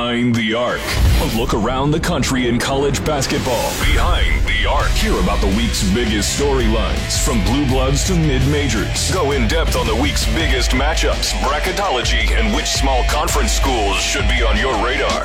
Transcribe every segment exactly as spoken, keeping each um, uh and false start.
Behind the Arc. A look around the country in college basketball. Behind the Arc. Hear about the week's biggest storylines, from blue bloods to mid-majors. Go in depth on the week's biggest matchups, bracketology, and which small conference schools should be on your radar.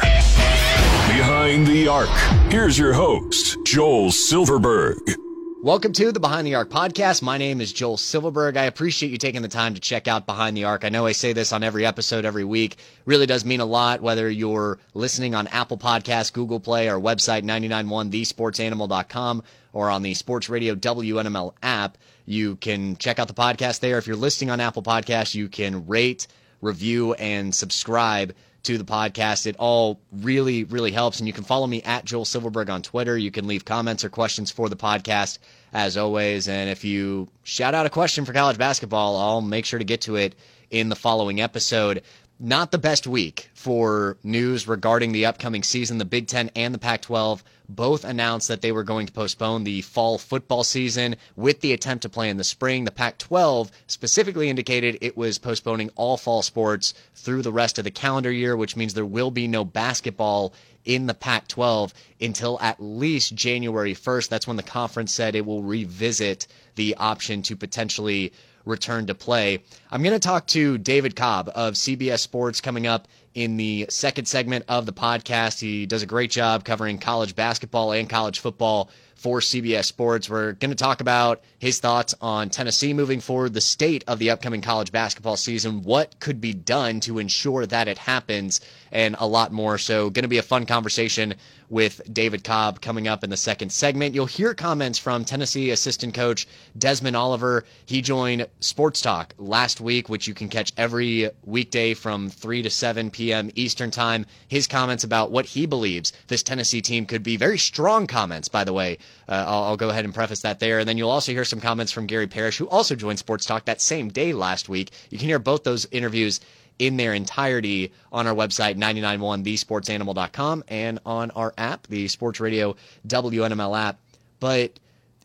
Behind the Arc. Here's your host, Joel Silverberg. Welcome to the Behind the Arc podcast. My name is Joel Silverberg. I appreciate you taking the time to check out Behind the Arc. I know I say this on every episode every week. Really does mean a lot, whether you're listening on Apple Podcasts, Google Play, our website, nine nine one the sports animal dot com, or on the Sports Radio W N M L app. You can check out the podcast there. If you're listening on Apple Podcasts, you can rate, review, and subscribe to the podcast. It all really, really helps. And you can follow me at Joel Silverberg on Twitter. You can leave comments or questions for the podcast as always. And if you shout out a question for college basketball, I'll make sure to get to it in the following episode. Not the best week for news regarding the upcoming season. The Big Ten and the Pac twelve both announced that they were going to postpone the fall football season with the attempt to play in the spring. The Pac twelve specifically indicated it was postponing all fall sports through the rest of the calendar year, which means there will be no basketball in the Pac twelve until at least January first. That's when the conference said it will revisit the option to potentially return to play. I'm going to talk to David Cobb of C B S Sports coming up in the second segment of the podcast. He does a great job covering college basketball and college football for C B S Sports. We're going to talk about his thoughts on Tennessee moving forward, the state of the upcoming college basketball season, what could be done to ensure that it happens, and a lot more. So going to be a fun conversation with David Cobb coming up in the second segment. You'll hear comments from Tennessee assistant coach Desmond Oliver. He joined Sports Talk last week, which you can catch every weekday from three to seven p.m. Eastern time. His comments about what he believes this Tennessee team could be. Very strong comments, by the way. Uh, I'll, I'll go ahead and preface that there. And then you'll also hear some comments from Gary Parrish, who also joined Sports Talk that same day last week. You can hear both those interviews in their entirety on our website, nine nine one the sports animal dot com, and on our app, the Sports Radio W N M L app. But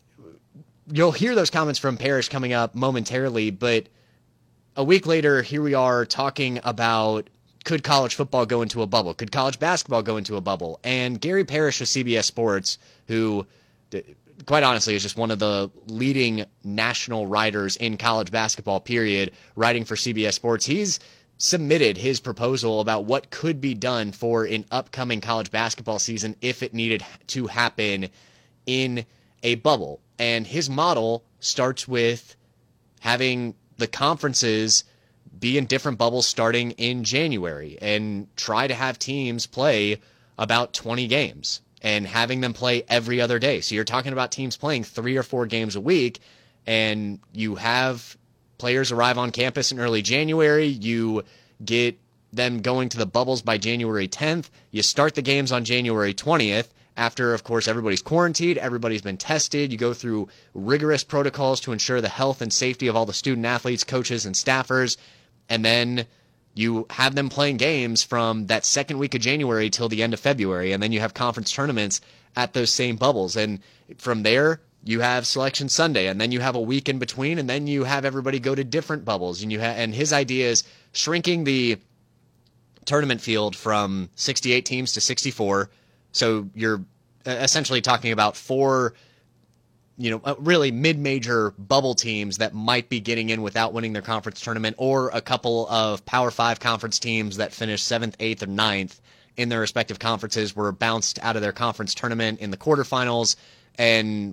you'll hear those comments from Parrish coming up momentarily, but a week later, here we are talking about, could college football go into a bubble? Could college basketball go into a bubble? And Gary Parrish of C B S Sports, who quite honestly is just one of the leading national writers in college basketball, period, writing for C B S Sports, he's submitted his proposal about what could be done for an upcoming college basketball season if it needed to happen in a bubble. And his model starts with having the conferences be in different bubbles starting in January and try to have teams play about twenty games and having them play every other day. So you're talking about teams playing three or four games a week, and you have players arrive on campus in early January. You get them going to the bubbles by January tenth. You start the games on January twentieth. After, of course, everybody's quarantined, everybody's been tested. You go through rigorous protocols to ensure the health and safety of all the student athletes, coaches, and staffers. And then you have them playing games from that second week of January till the end of February. And then you have conference tournaments at those same bubbles. And from there, you have Selection Sunday, and then you have a week in between, and then you have everybody go to different bubbles. And you ha- and his idea is shrinking the tournament field from sixty-eight teams to sixty-four. So you're essentially talking about four, you know, really mid-major bubble teams that might be getting in without winning their conference tournament, or a couple of Power Five conference teams that finish seventh, eighth, or ninth in their respective conferences were bounced out of their conference tournament in the quarterfinals, and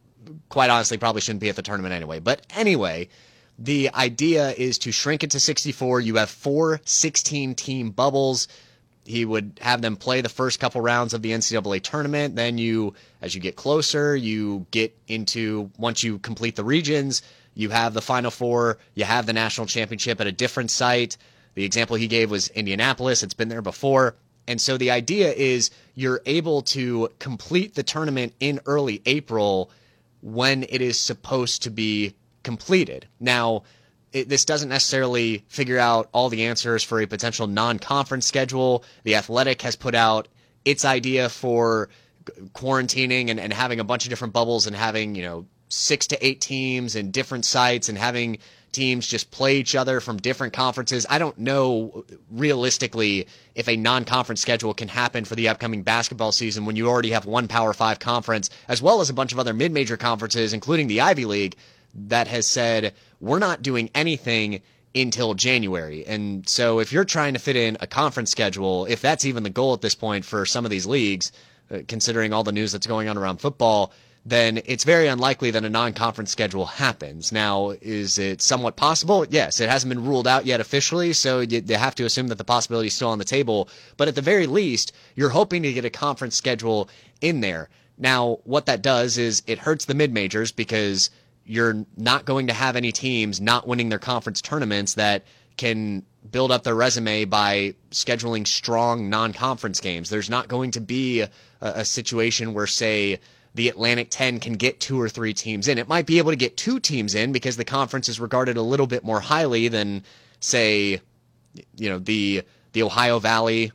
quite honestly probably shouldn't be at the tournament anyway. But anyway, the idea is to shrink it to sixty-four. You have four sixteen-team bubbles. He would have them play the first couple rounds of the N C double A tournament. Then you, as you get closer, you get into, once you complete the regions, you have the Final Four, you have the national championship at a different site. The example he gave was Indianapolis. It's been there before. And so the idea is you're able to complete the tournament in early April when it is supposed to be completed. Now, it, this doesn't necessarily figure out all the answers for a potential non-conference schedule. The Athletic has put out its idea for quarantining and, and having a bunch of different bubbles and having, you know, six to eight teams and different sites and having teams just play each other from different conferences. I don't know realistically if a non-conference schedule can happen for the upcoming basketball season when you already have one Power Five conference, as well as a bunch of other mid-major conferences, including the Ivy League, that has said, we're not doing anything until January. And so if you're trying to fit in a conference schedule, if that's even the goal at this point for some of these leagues, uh, considering all the news that's going on around football, then it's very unlikely that a non-conference schedule happens. Now, is it somewhat possible? Yes, it hasn't been ruled out yet officially, so you, you have to assume that the possibility is still on the table. But at the very least, you're hoping to get a conference schedule in there. Now, what that does is it hurts the mid-majors because you're not going to have any teams not winning their conference tournaments that can build up their resume by scheduling strong non-conference games. There's not going to be a, a situation where, say, the Atlantic ten can get two or three teams in. It might be able to get two teams in because the conference is regarded a little bit more highly than, say, you know, the the Ohio Valley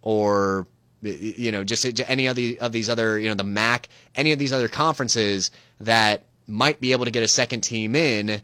or, you know, just any of the of these other, you know, the M A C, any of these other conferences that might be able to get a second team in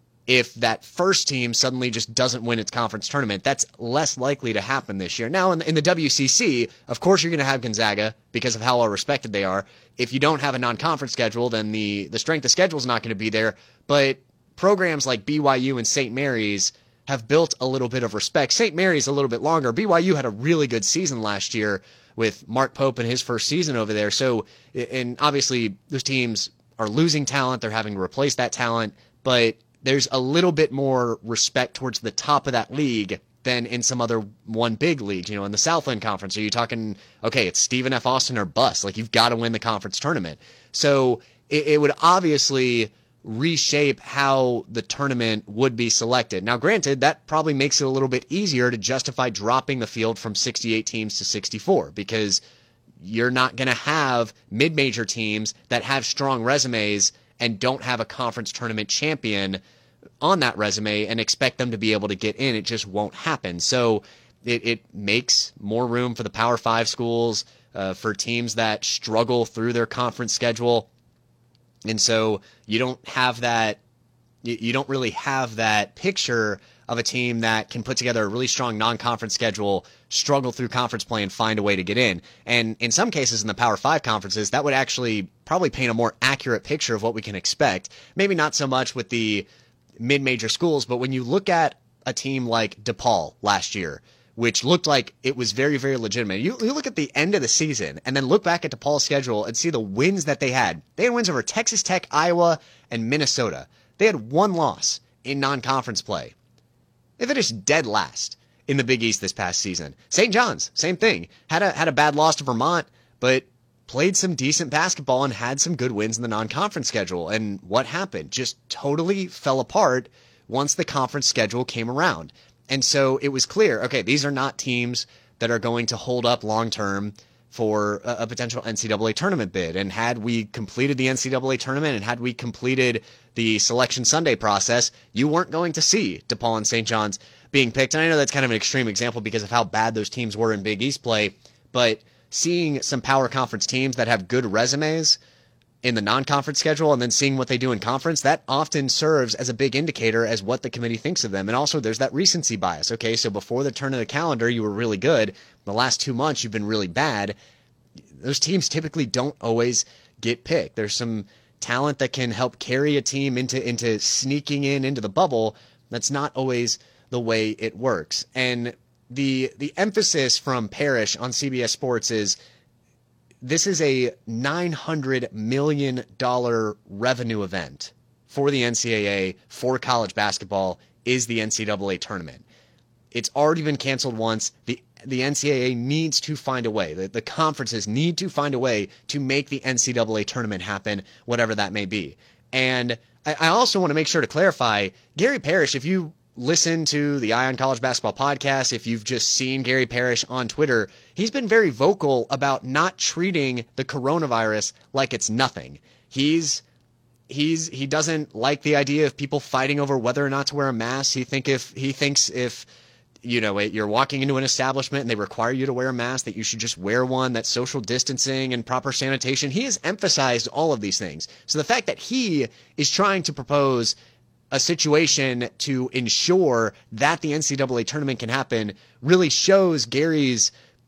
if that first team suddenly just doesn't win its conference tournament. That's less likely to happen this year. Now, in the, in the W C C, of course you're going to have Gonzaga because of how well respected they are. If you don't have a non-conference schedule, then the, the strength of schedule is not going to be there. But programs like B Y U and Saint Mary's have built a little bit of respect. Saint Mary's a little bit longer. B Y U had a really good season last year with Mark Pope in his first season over there. So, and obviously those teams are losing talent. They're having to replace that talent. But there's a little bit more respect towards the top of that league than in some other one big league. You know, in the Southland Conference, are you talking, okay, it's Stephen F. Austin or bust. Like, you've got to win the conference tournament. So it, it would obviously reshape how the tournament would be selected. Now, granted, that probably makes it a little bit easier to justify dropping the field from sixty-eight teams to sixty-four because you're not going to have mid-major teams that have strong resumes and don't have a conference tournament champion on that resume and expect them to be able to get in. It just won't happen. So it, it makes more room for the Power Five schools, uh, for teams that struggle through their conference schedule. And so you don't have that, you, you don't really have that picture of a team that can put together a really strong non-conference schedule, struggle through conference play, and find a way to get in. And in some cases in the Power Five conferences, that would actually probably paint a more accurate picture of what we can expect. Maybe not so much with the mid-major schools, but when you look at a team like DePaul last year, which looked like it was very, very legitimate. You, you look at the end of the season and then look back at DePaul's schedule and see the wins that they had. They had wins over Texas Tech, Iowa, and Minnesota. They had one loss in non-conference play. They finished dead last in the Big East this past season. Saint John's, same thing. Had a had a bad loss to Vermont, but played some decent basketball and had some good wins in the non-conference schedule. And what happened? Just totally fell apart once the conference schedule came around. And so it was clear, okay, these are not teams that are going to hold up long-term for a, a potential N C double A tournament bid. And had we completed the N C double A tournament and had we completed the Selection Sunday process, you weren't going to see DePaul and Saint John's being picked. And I know that's kind of an extreme example because of how bad those teams were in Big East play, but seeing some power conference teams that have good resumes in the non-conference schedule and then seeing what they do in conference, that often serves as a big indicator as what the committee thinks of them. And also there's that recency bias. Okay, so before the turn of the calendar, you were really good. The last two months, you've been really bad. Those teams typically don't always get picked. There's some talent that can help carry a team into, into sneaking in into the bubble. That's not always the way it works. And the the emphasis from Parrish on C B S Sports is this is a nine hundred million dollars revenue event for the N C double A, for college basketball, is the N C double A tournament. It's already been canceled once. The the N C double A needs to find a way. The, the conferences need to find a way to make the N C double A tournament happen, whatever that may be. And I, I also want to make sure to clarify, Gary Parrish, if you listen to the Eye on College Basketball podcast, if you've just seen Gary Parrish on Twitter, he's been very vocal about not treating the coronavirus like it's nothing. He's he's he doesn't like the idea of people fighting over whether or not to wear a mask. He think if he thinks if you know, you're walking into an establishment and they require you to wear a mask, that you should just wear one, that social distancing and proper sanitation. He has emphasized all of these things. So the fact that he is trying to propose a situation to ensure that the N C double A tournament can happen really shows Gary's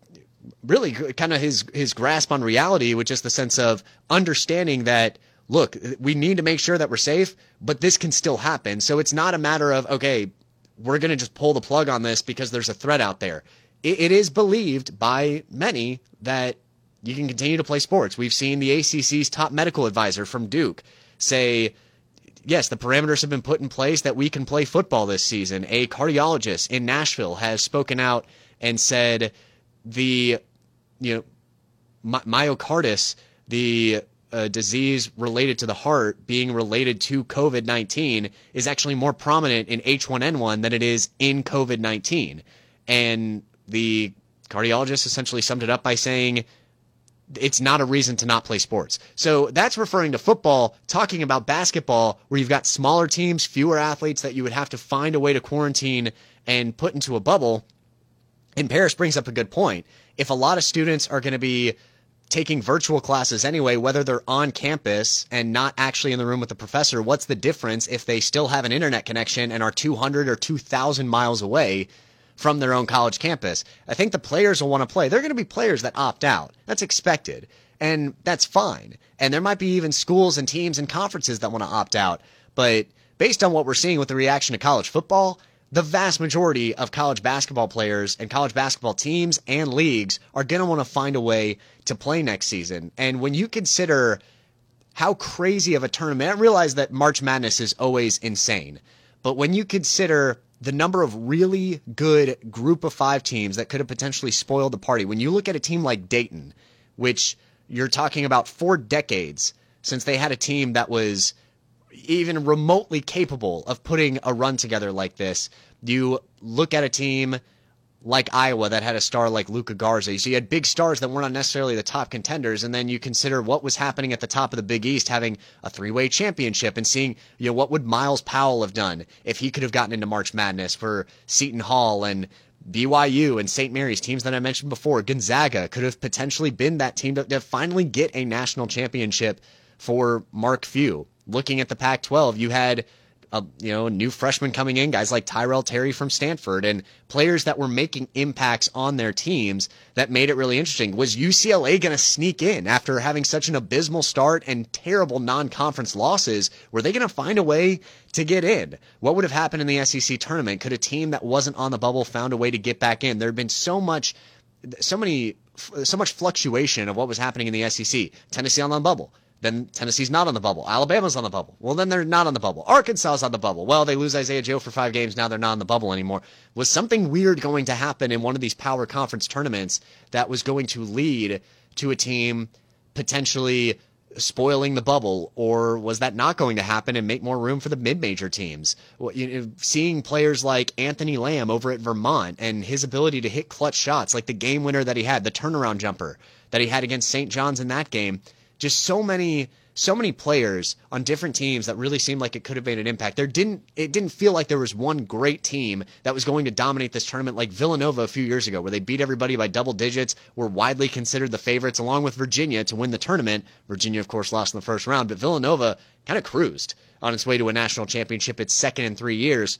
really kind of his, his grasp on reality, with just the sense of understanding that, look, we need to make sure that we're safe, but this can still happen. So it's not a matter of, okay, we're going to just pull the plug on this because there's a threat out there. It, it is believed by many that you can continue to play sports. We've seen the A C C's top medical advisor from Duke say, yes, the parameters have been put in place that we can play football this season. A cardiologist in Nashville has spoken out and said the, you know, my- myocarditis, the uh, disease related to the heart being related to COVID nineteen, is actually more prominent in H one N one than it is in COVID nineteen. And the cardiologist essentially summed it up by saying it's not a reason to not play sports. So that's referring to football. Talking about basketball, where you've got smaller teams, fewer athletes that you would have to find a way to quarantine and put into a bubble. And Parrish brings up a good point. If a lot of students are going to be taking virtual classes anyway, whether they're on campus and not actually in the room with the professor, what's the difference if they still have an internet connection and are two hundred or two thousand miles away from their own college campus? I think the players will want to play. They're going to be players that opt out. That's expected. And that's fine. And there might be even schools and teams and conferences that want to opt out. But based on what we're seeing with the reaction to college football, the vast majority of college basketball players and college basketball teams and leagues are going to want to find a way to play next season. And when you consider how crazy of a tournament, I realize that March Madness is always insane. But when you consider the number of really good group of five teams that could have potentially spoiled the party, when you look at a team like Dayton, which you're talking about four decades since they had a team that was even remotely capable of putting a run together like this, you look at a team like Iowa that had a star like Luka Garza. So you had big stars that weren't necessarily the top contenders, and then you consider what was happening at the top of the Big East, having a three-way championship, and seeing, you know, what would Miles Powell have done if he could have gotten into March Madness for Seton Hall and B Y U and Saint Mary's, teams that I mentioned before. Gonzaga could have potentially been that team to, to finally get a national championship for Mark Few. Looking at the Pac twelve, you had a you know new freshman coming in, guys like Tyrell Terry from Stanford, and players that were making impacts on their teams that made it really interesting. Was U C L A going to sneak in after having such an abysmal start and terrible non-conference losses? Were they going to find a way to get in? What would have happened in the S E C tournament? Could a team that wasn't on the bubble found a way to get back in? There had been so much, so many, so much fluctuation of what was happening in the S E C. Tennessee on the bubble. Then Tennessee's not on the bubble. Alabama's on the bubble. Well, then they're not on the bubble. Arkansas's on the bubble. Well, they lose Isaiah Joe for five games. Now they're not on the bubble anymore. Was something weird going to happen in one of these power conference tournaments that was going to lead to a team potentially spoiling the bubble? Or was that not going to happen and make more room for the mid-major teams? Well, you know, seeing players like Anthony Lamb over at Vermont and his ability to hit clutch shots, like the game winner that he had, the turnaround jumper that he had against Saint John's in that game. Just so many, so many players on different teams that really seemed like it could have made an impact. There didn't, it didn't feel like there was one great team that was going to dominate this tournament like Villanova a few years ago, where they beat everybody by double digits, were widely considered the favorites along with Virginia to win the tournament. Virginia, of course, lost in the first round, but Villanova kind of cruised on its way to a national championship. It's second in three years.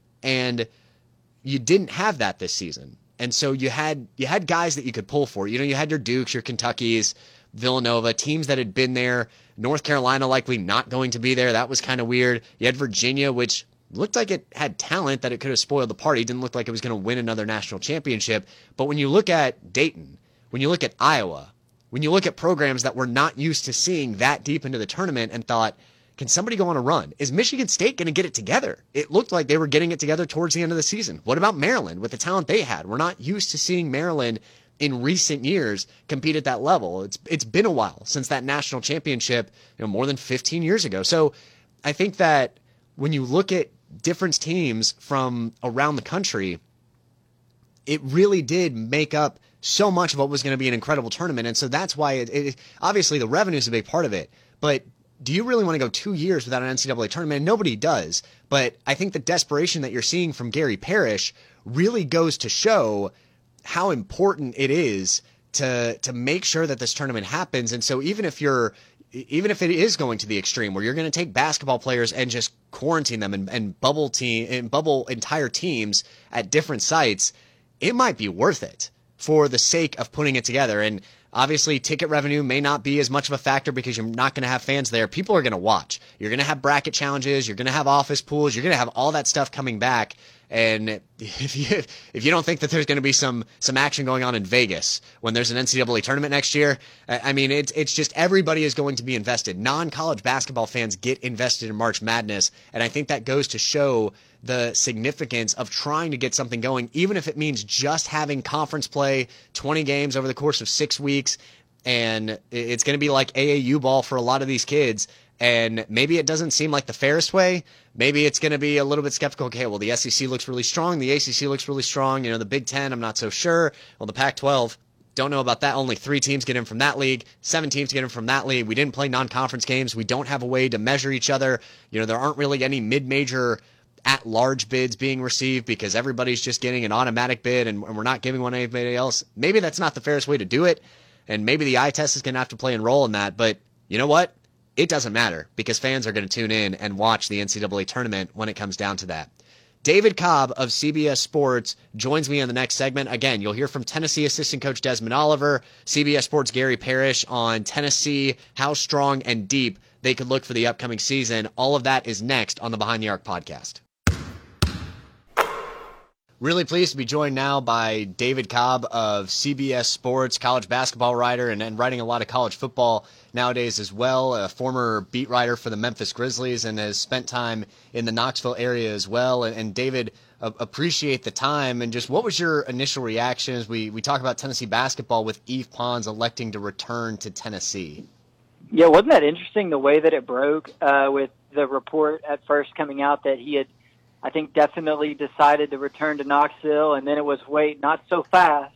And you didn't have that this season. And so you had, you had guys that you could pull for. You know, you had your Dukes, your Kentuckys, Villanova, teams that had been there. North Carolina likely not going to be there. That was kind of weird. You had Virginia, which looked like it had talent that it could have spoiled the party. Didn't look like it was going to win another national championship. But when you look at Dayton, when you look at Iowa, when you look at programs that were not used to seeing that deep into the tournament and thought, can somebody go on a run? Is Michigan State going to get it together? It looked like they were getting it together towards the end of the season. What about Maryland with the talent they had? We're not used to seeing Maryland in recent years compete at that level. It's it's been a while since that national championship, you know, more than fifteen years ago. So I think that when you look at different teams from around the country, it really did make up so much of what was going to be an incredible tournament. And so that's why it, it obviously the revenue is a big part of it. But do you really want to go two years without an N C double A tournament? And nobody does. But I think the desperation that you're seeing from Gary Parrish really goes to show how important it is to to make sure that this tournament happens. And so even if you're even if it is going to the extreme where you're going to take basketball players and just quarantine them and, and bubble team and bubble entire teams at different sites, it might be worth it for the sake of putting it together. And obviously ticket revenue may not be as much of a factor because you're not going to have fans there. People are going to watch. You're going to have bracket challenges. You're going to have office pools. You're going to have all that stuff coming back. And if you if you don't think that there's going to be some some action going on in Vegas when there's an N C double A tournament next year, I mean, it's it's just everybody is going to be invested. Non-college basketball fans get invested in March Madness, and I think that goes to show the significance of trying to get something going, even if it means just having conference play, twenty games over the course of six weeks, and it's going to be like A A U ball for a lot of these kids. And maybe it doesn't seem like the fairest way. Maybe it's going to be a little bit skeptical. Okay, well, the S E C looks really strong. The A C C looks really strong. You know, the Big Ten, I'm not so sure. Well, the Pac twelve, don't know about that. Only three teams get in from that league. Seven teams get in from that league. We didn't play non-conference games. We don't have a way to measure each other. You know, there aren't really any mid-major at-large bids being received because everybody's just getting an automatic bid and, and we're not giving one to anybody else. Maybe that's not the fairest way to do it. And maybe the eye test is going to have to play a role in that. But you know what? It doesn't matter because fans are going to tune in and watch the N C double A tournament when it comes down to that. David Cobb of C B S Sports joins me in the next segment. Again, you'll hear from Tennessee assistant coach Desmond Oliver, C B S Sports Gary Parrish on Tennessee, how strong and deep they could look for the upcoming season. All of that is next on the Behind the Arc podcast. Really pleased to be joined now by David Cobb of C B S Sports, college basketball writer, and, and writing a lot of college football nowadays as well, a former beat writer for the Memphis Grizzlies and has spent time in the Knoxville area as well. And, and David, uh, appreciate the time. And just what was your initial reaction as we, we talk about Tennessee basketball with Yves Pons electing to return to Tennessee? Yeah, wasn't that interesting the way that it broke uh, with the report at first coming out that he had, I think, definitely decided to return to Knoxville, and then it was, wait, not so fast.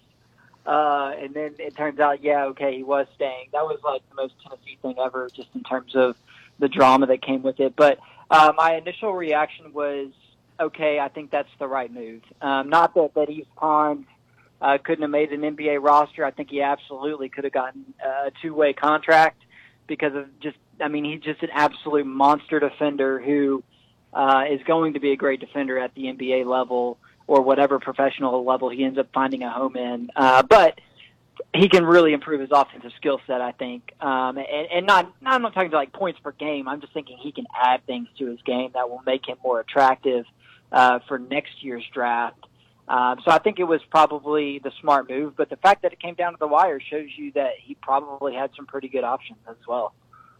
Uh, and then it turns out, yeah, okay, he was staying. That was like the most Tennessee thing ever, just in terms of the drama that came with it. But uh, my initial reaction was, okay, I think that's the right move. Um, not that, that Yves Pons uh, couldn't have made an N B A roster. I think he absolutely could have gotten a two-way contract because of just, I mean, he's just an absolute monster defender who uh, is going to be a great defender at the N B A level or whatever professional level he ends up finding a home in. Uh, but he can really improve his offensive skill set, I think. Um, and, and not, not, I'm not talking like points per game. I'm just thinking he can add things to his game that will make him more attractive uh, for next year's draft. Um, so I think it was probably the smart move. But the fact that it came down to the wire shows you that he probably had some pretty good options as well.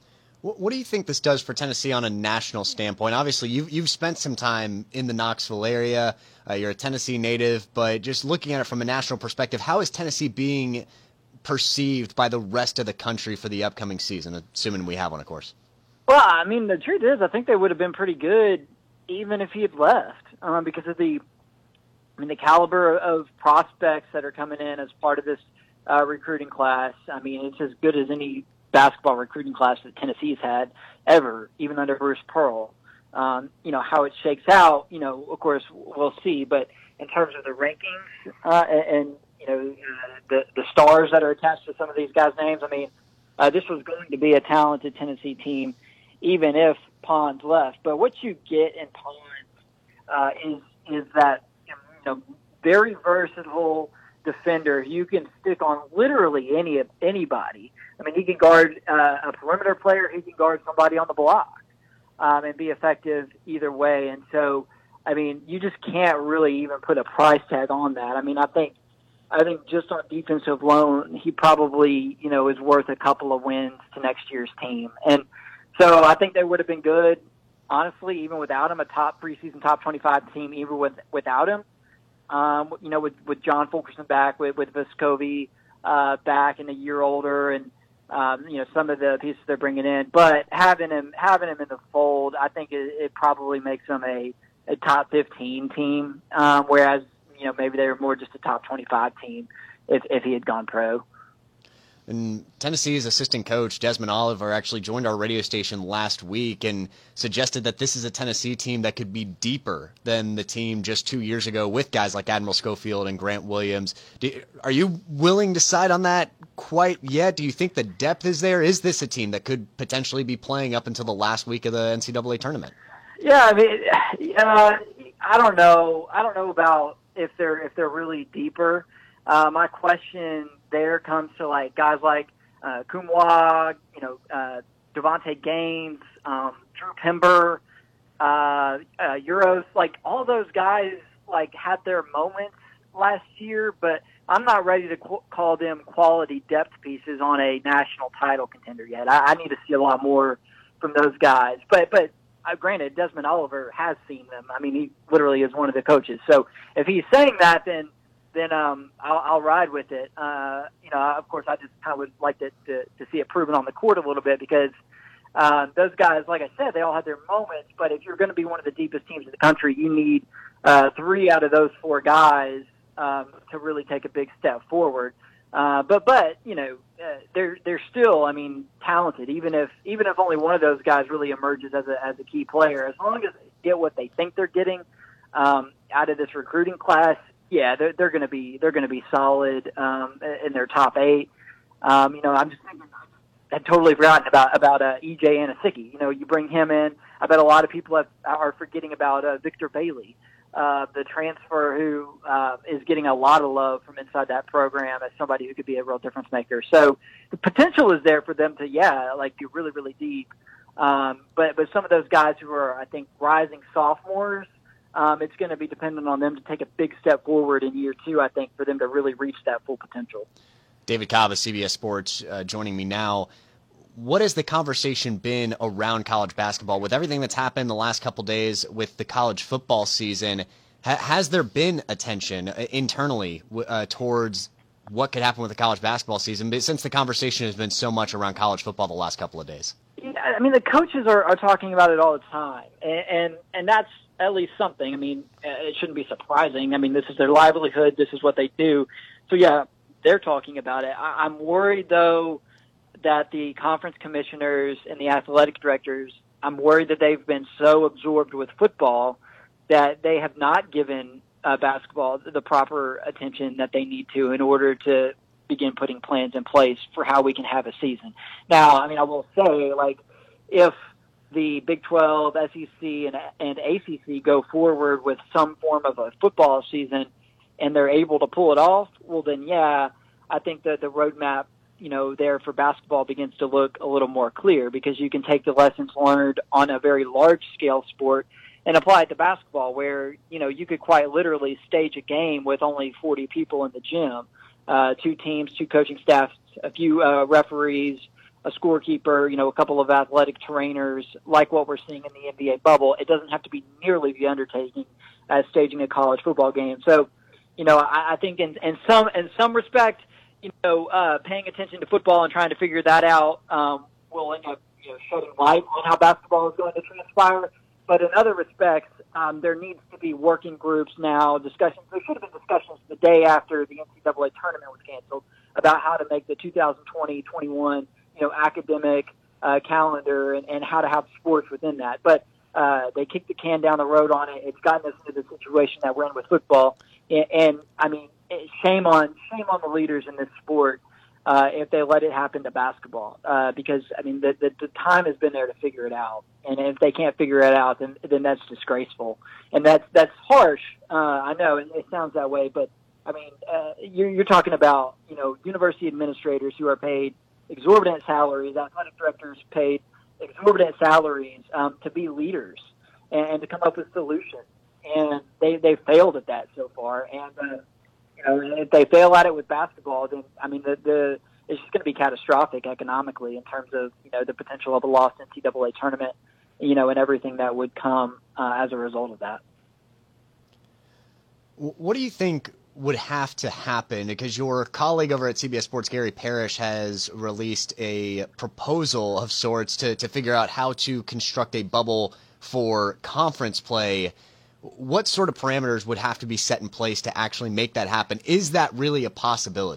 What do you think this does for Tennessee on a national standpoint? Obviously, you've, you've spent some time in the Knoxville area. Uh, you're a Tennessee native, but just looking at it from a national perspective, how is Tennessee being perceived by the rest of the country for the upcoming season, assuming we have one, of course? Well, I mean, the truth is I think they would have been pretty good even if he had left um, because of the, I mean, the caliber of prospects that are coming in as part of this uh, recruiting class. I mean, it's as good as any basketball recruiting class that Tennessee's had ever, even under Bruce Pearl. Um, you know, how it shakes out, you know, of course, we'll see. But in terms of the rankings uh, and, and, you know, uh, the, the stars that are attached to some of these guys' names, I mean, uh, this was going to be a talented Tennessee team, even if Pons left. But what you get in Pons uh, is, is that, you know, very versatile defender. You can stick on literally any anybody. I mean, he can guard uh, a perimeter player. He can guard somebody on the block um, and be effective either way. And so, I mean, you just can't really even put a price tag on that. I mean, I think, I think just on defensive loan, he probably, you know, is worth a couple of wins to next year's team. And so I think they would have been good, honestly, even without him, a top preseason, top twenty-five team, even with, without him. Um, you know, with, with John Fulkerson back, with, with Vescovi uh, back and a year older, and Um, you know, some of the pieces they're bringing in, but having him having him in the fold, I think it, it probably makes them a, a top fifteen team. Um, whereas, you know, maybe they were more just a top twenty-five team if if he had gone pro. And Tennessee's assistant coach, Desmond Oliver, actually joined our radio station last week and suggested that this is a Tennessee team that could be deeper than the team just two years ago with guys like Admiral Schofield and Grant Williams. Do, are you willing to side on that quite yet? Do you think the depth is there? Is this a team that could potentially be playing up until the last week of the N C double A tournament? Yeah, I mean, uh, I don't know. I don't know about if they're if they're really deeper. Uh, my question there comes to like guys like uh, Kumwa, you know, uh, Devontae Gaines, um, Drew Pember, uh, uh, Euros, like all those guys like had their moments last year, but I'm not ready to qu- call them quality depth pieces on a national title contender yet. I, I need to see a lot more from those guys. But but uh, granted, Desmond Oliver has seen them. I mean, he literally is one of the coaches. So if he's saying that, then then um, I'll, I'll ride with it. Uh, you know, of course, I just kind of would like to, to, to see it proven on the court a little bit because uh, those guys, like I said, they all had their moments. But if you're going to be one of the deepest teams in the country, you need uh, three out of those four guys um, to really take a big step forward. Uh, but but you know, uh, they're they're still, I mean, talented. Even if even if only one of those guys really emerges as a as a key player, as long as they get what they think they're getting um, out of this recruiting class. Yeah, they're they're going to be they're going to be solid um, in their top eight. Um, you know, I'm just thinking, I'd totally forgotten about about uh, E J Anasicki. You know, you bring him in. I bet a lot of people have, are forgetting about uh, Victor Bailey, uh, the transfer who uh, is getting a lot of love from inside that program as somebody who could be a real difference maker. So the potential is there for them to, yeah, like be really really deep. Um, but but some of those guys who are, I think, rising sophomores. Um, it's going to be dependent on them to take a big step forward in year two, I think, for them to really reach that full potential. David Cobb of C B S Sports uh, joining me now. What has the conversation been around college basketball with everything that's happened the last couple days with the college football season? Ha- has there been attention internally uh, towards what could happen with the college basketball season, but since the conversation has been so much around college football the last couple of days? Yeah, I mean, the coaches are, are talking about it all the time, and, and and that's at least something. I mean, it shouldn't be surprising. I mean, this is their livelihood. This is what they do. So, yeah, they're talking about it. I, I'm worried, though, that the conference commissioners and the athletic directors, I'm worried that they've been so absorbed with football that they have not given uh, basketball the proper attention that they need to in order to begin putting plans in place for how we can have a season. Now, I mean, I will say, like, if the Big twelve, S E C, and, and A C C go forward with some form of a football season and they're able to pull it off, well, then, yeah, I think that the roadmap, you know, there for basketball begins to look a little more clear because you can take the lessons learned on a very large-scale sport and apply it to basketball where, you know, you could quite literally stage a game with only forty people in the gym, uh, two teams, two coaching staffs, a few uh, referees, a scorekeeper, you know, a couple of athletic trainers, like what we're seeing in the N B A bubble. It doesn't have to be nearly the undertaking as staging a college football game. So, you know, I, I think in, in some in some respect, you know, uh, paying attention to football and trying to figure that out um, will end up, you know, shedding light on how basketball is going to transpire. But in other respects, um, there needs to be working groups now, discussions. There should have been discussions the day after the N C double A tournament was canceled about how to make the two thousand twenty twenty-one you know, academic uh, calendar and, and how to have sports within that. But uh, they kicked the can down the road on it. It's gotten us into the situation that we're in with football. And, and I mean, shame on shame on the leaders in this sport uh, if they let it happen to basketball. Uh, because, I mean, the, the, the time has been there to figure it out. And if they can't figure it out, then, then that's disgraceful. And that's, that's harsh. Uh, I know it, it sounds that way. But, I mean, uh, you're, you're talking about, you know, university administrators who are paid exorbitant salaries, athletic directors paid exorbitant salaries um, to be leaders and, and to come up with solutions. And they, they failed at that so far. And, uh, you know, if they fail at it with basketball, then, I mean, the, the it's just going to be catastrophic economically in terms of, you know, the potential of a lost N C double A tournament, you know, and everything that would come uh, as a result of that. What do you think would have to happen, because your colleague over at C B S Sports, Gary Parrish, has released a proposal of sorts to, to figure out how to construct a bubble for conference play. What sort of parameters would have to be set in place to actually make that happen? Is that really a possibility?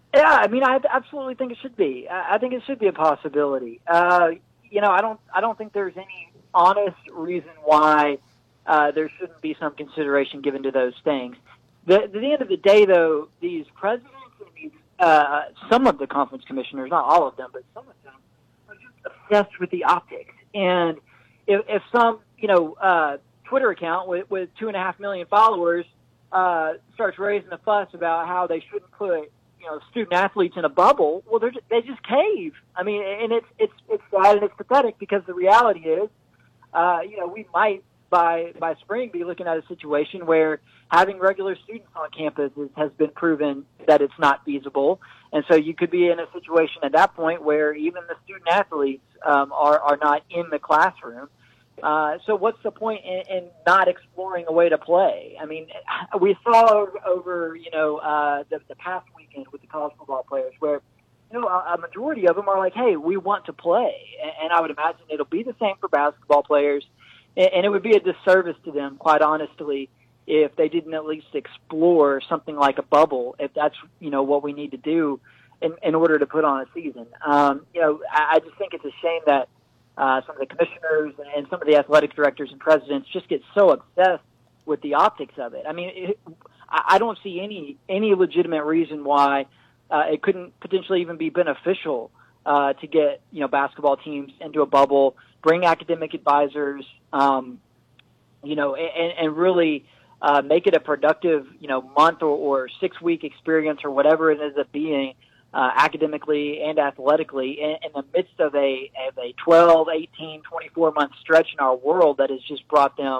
Yeah, I mean, I absolutely think it should be. I think it should be a possibility. Uh, you know, I don't, I don't think there's any honest reason why uh, there shouldn't be some consideration given to those things. The, at the end of the day, though, these presidents and these, uh, some of the conference commissioners, not all of them, but some of them, are just obsessed with the optics. And if, if some, you know, uh, Twitter account with, with two and a half million followers uh, starts raising a fuss about how they shouldn't put, you know, student athletes in a bubble, well, they're just, they just cave. I mean, and it's it's it's sad and it's pathetic because the reality is, uh, you know, we might by by spring be looking at a situation where having regular students on campus is, has been proven that it's not feasible, and so you could be in a situation at that point where even the student athletes um, are are not in the classroom. Uh, so what's the point in, in not exploring a way to play? I mean, we saw over, over you know, uh, the, the past weekend with the college football players where, you know, a, a majority of them are like, hey, we want to play. And, and I would imagine it'll be the same for basketball players. And, and it would be a disservice to them, quite honestly, if they didn't at least explore something like a bubble, if that's, you know, what we need to do in, in order to put on a season. Um, you know, I, I just think it's a shame that Uh, some of the commissioners and some of the athletic directors and presidents just get so obsessed with the optics of it. I mean, it, I don't see any any legitimate reason why uh, it couldn't potentially even be beneficial uh, to get, you know, basketball teams into a bubble, bring academic advisors, um, you know, and, and really uh, make it a productive, you know, month or, or six week experience or whatever it ends up being. Uh, academically and athletically in, in the midst of a, of a twelve, eighteen, twenty-four month stretch in our world that has just brought them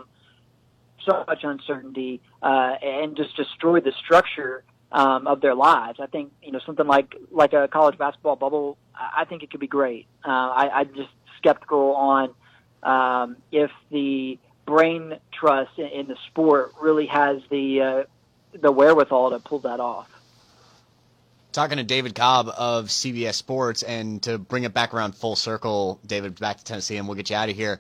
so much uncertainty uh, and just destroyed the structure um, of their lives. I think, you know, something like, like a college basketball bubble, I think it could be great. Uh, I, I'm just skeptical on um, if the brain trust in, in the sport really has the uh, the wherewithal to pull that off. Talking to David Cobb of C B S Sports, and to bring it back around full circle, David, back to Tennessee, and we'll get you out of here.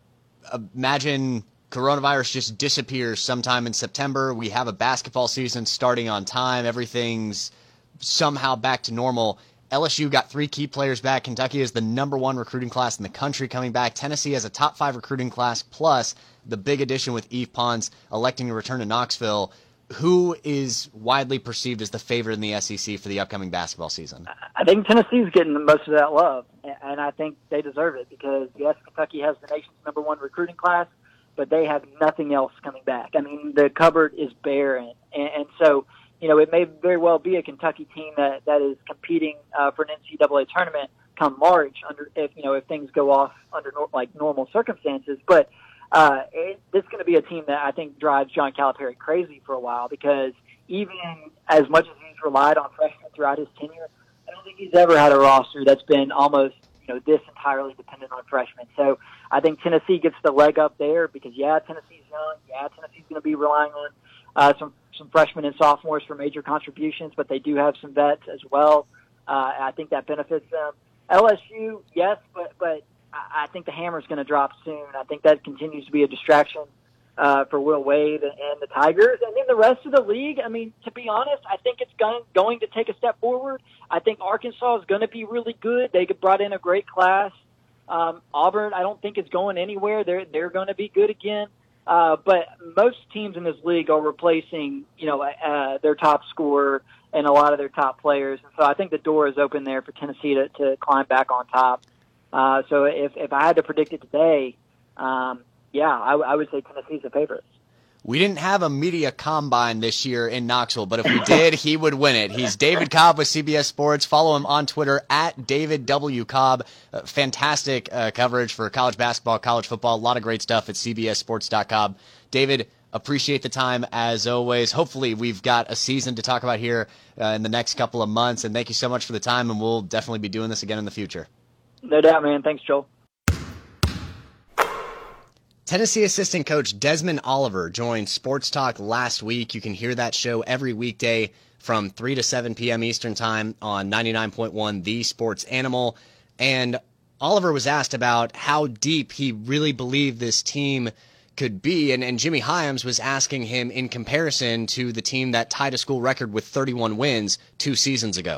Imagine coronavirus just disappears sometime in September. We have a basketball season starting on time. Everything's somehow back to normal. L S U got three key players back. Kentucky is the number one recruiting class in the country coming back. Tennessee has a top five recruiting class, plus the big addition with Yves Pons electing to return to Knoxville. Who is widely perceived as the favorite in the S E C for the upcoming basketball season? I think Tennessee's getting most of that love, and I think they deserve it because, yes, Kentucky has the nation's number one recruiting class, but they have nothing else coming back. I mean, the cupboard is bare, and, and so, you know, it may very well be a Kentucky team that, that is competing uh, for an N C double A tournament come March, under if you know if things go off under nor- like normal circumstances, but. Uh, it, this is going to be a team that I think drives John Calipari crazy for a while because even as much as he's relied on freshmen throughout his tenure, I don't think he's ever had a roster that's been almost, you know, this entirely dependent on freshmen. So I think Tennessee gets the leg up there because, yeah, Tennessee's young. Yeah, Tennessee's going to be relying on uh, some, some freshmen and sophomores for major contributions, but they do have some vets as well. Uh, I think that benefits them. L S U, yes, but, but, I think the hammer's going to drop soon. I think that continues to be a distraction uh, for Will Wade and the Tigers. And then the rest of the league, I mean, to be honest, I think it's going, going to take a step forward. I think Arkansas is going to be really good. They brought in a great class. Um, Auburn, I don't think is going anywhere. They're, they're going to be good again. Uh, but most teams in this league are replacing, you know, uh, their top scorer and a lot of their top players. And so I think the door is open there for Tennessee to, to climb back on top. Uh, so if, if I had to predict it today, um, yeah, I, I would say Tennessee's the favorite. We didn't have a media combine this year in Knoxville, but if we did, he would win it. He's David Cobb with C B S Sports. Follow him on Twitter at David W. Cobb. Uh, fantastic uh, coverage for college basketball, college football. A lot of great stuff at C B S sports dot com. David, appreciate the time as always. Hopefully we've got a season to talk about here uh, in the next couple of months, and thank you so much for the time, and we'll definitely be doing this again in the future. No doubt, man. Thanks, Joel. Tennessee assistant coach Desmond Oliver joined Sports Talk last week. You can hear that show every weekday from three to seven p.m. Eastern Time on ninety-nine point one The Sports Animal. And Oliver was asked about how deep he really believed this team could be. And, and Jimmy Hyams was asking him in comparison to the team that tied a school record with thirty-one wins two seasons ago.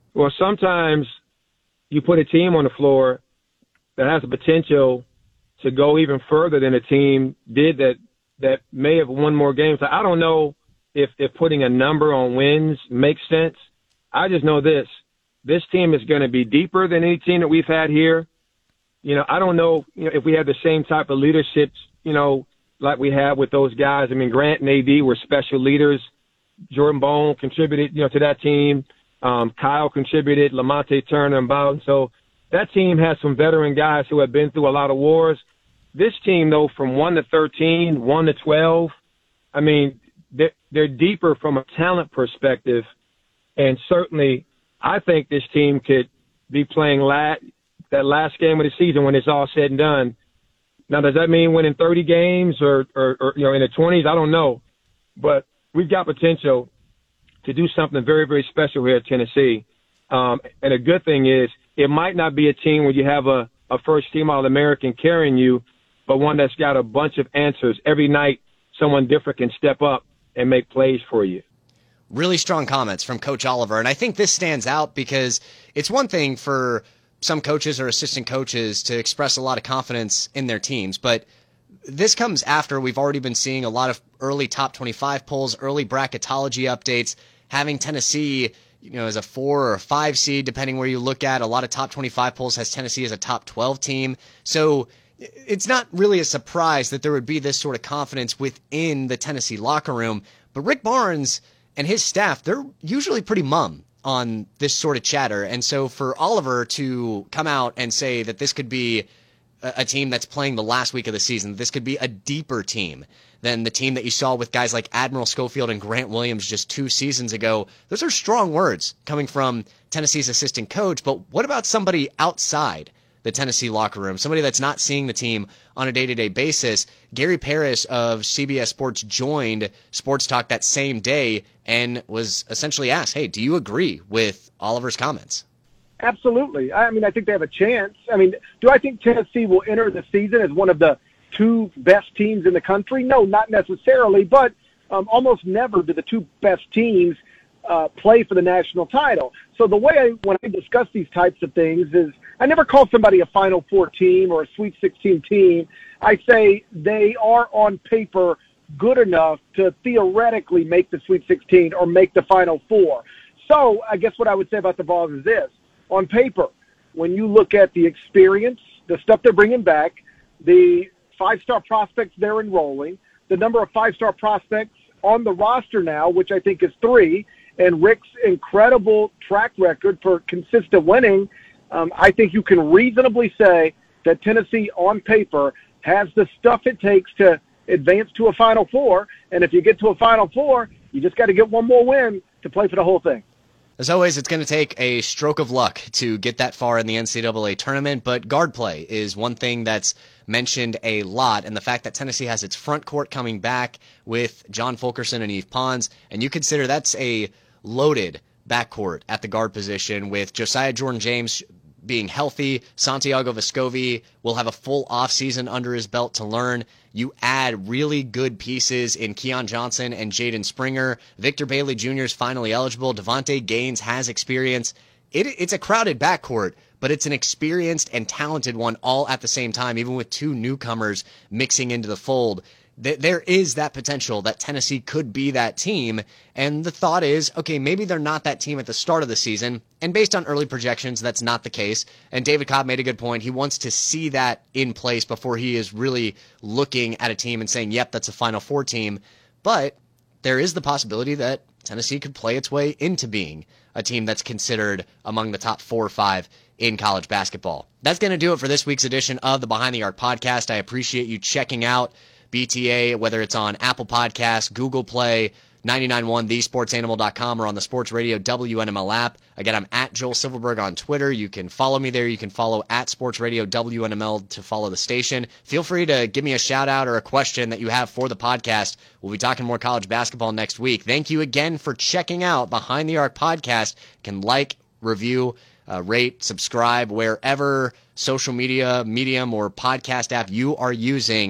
Well, sometimes you put a team on the floor that has the potential to go even further than a team did that that may have won more games. So I don't know if, if putting a number on wins makes sense. I just know this. This team is going to be deeper than any team that we've had here. You know, I don't know, you know if we have the same type of leadership, you know, like we have with those guys. I mean, Grant and A D were special leaders. Jordan Bone contributed, you know, to that team. Um, Kyle contributed, Lamonte Turner and Bowden. So that team has some veteran guys who have been through a lot of wars. This team, though, from one to thirteen, one to twelve, I mean, they're, they're deeper from a talent perspective. And certainly, I think this team could be playing la- that last game of the season when it's all said and done. Now, does that mean winning thirty games or, or, or you know, in the twenties? I don't know. But we've got potential to do something very, very special here at Tennessee. Um, and a good thing is it might not be a team where you have a, a first-team All-American carrying you, but one that's got a bunch of answers. Every night, someone different can step up and make plays for you. Really strong comments from Coach Oliver. And I think this stands out because it's one thing for some coaches or assistant coaches to express a lot of confidence in their teams, but this comes after we've already been seeing a lot of early top twenty-five polls, early bracketology updates, having Tennessee, you know, as a four or a five seed, depending where you look at. A lot of top twenty-five polls has Tennessee as a top twelve team. So it's not really a surprise that there would be this sort of confidence within the Tennessee locker room. But Rick Barnes and his staff, they're usually pretty mum on this sort of chatter. And so for Oliver to come out and say that this could be a, a team that's playing the last week of the season, this could be a deeper team than the team that you saw with guys like Admiral Schofield and Grant Williams just two seasons ago, those are strong words coming from Tennessee's assistant coach. But what about somebody outside the Tennessee locker room, somebody that's not seeing the team on a day-to-day basis? Gary Parrish of C B S Sports joined Sports Talk that same day and was essentially asked, hey, do you agree with Oliver's comments? Absolutely. I mean, I think they have a chance. I mean, do I think Tennessee will enter the season as one of the two best teams in the country? No, not necessarily, but um, almost never do the two best teams uh, play for the national title. So the way I, when I discuss these types of things is I never call somebody a Final Four team or a Sweet sixteen team. I say they are on paper good enough to theoretically make the Sweet sixteen or make the Final Four. So I guess what I would say about the Vols is this. On paper, when you look at the experience, the stuff they're bringing back, the five-star prospects they're enrolling, the number of five-star prospects on the roster now, which I think is three, and Rick's incredible track record for consistent winning, um, I think you can reasonably say that Tennessee, on paper, has the stuff it takes to advance to a Final Four. And if you get to a Final Four, you just got to get one more win to play for the whole thing. As always, it's going to take a stroke of luck to get that far in the N C double A tournament, but guard play is one thing that's mentioned a lot, and the fact that Tennessee has its front court coming back with John Fulkerson and Yves Pons, and you consider that's a loaded backcourt at the guard position with Josiah Jordan-James being healthy. Santiago Vescovi will have a full offseason under his belt to learn. You add really good pieces in Keon Johnson and Jaden Springer. Victor Bailey Junior is finally eligible. Devontae Gaines has experience. It, it's a crowded backcourt, but it's an experienced and talented one all at the same time, even with two newcomers mixing into the fold. There is that potential that Tennessee could be that team, and the thought is, okay, maybe they're not that team at the start of the season, and based on early projections, that's not the case, and David Cobb made a good point. He wants to see that in place before he is really looking at a team and saying, yep, that's a Final Four team, but there is the possibility that Tennessee could play its way into being a team that's considered among the top four or five in college basketball. That's going to do it for this week's edition of the Behind the Arc podcast. I appreciate you checking out B T A, whether it's on Apple Podcasts, Google Play, ninety-nine point one the sports animal dot com, or on the Sports Radio W N M L app. Again, I'm at Joel Silverberg on Twitter. You can follow me there. You can follow at Sports Radio W N M L to follow the station. Feel free to give me a shout out or a question that you have for the podcast. We'll be talking more college basketball next week. Thank you again for checking out Behind the Arc podcast. You can like, review, uh, rate, subscribe wherever social media, medium, or podcast app you are using.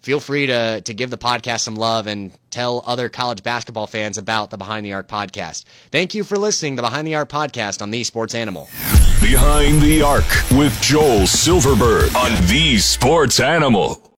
feel free to to give the podcast some love and tell other college basketball fans about the Behind the Arc podcast. Thank you for listening to the Behind the Arc podcast on The Sports Animal. Behind the Arc with Joel Silverberg on The Sports Animal.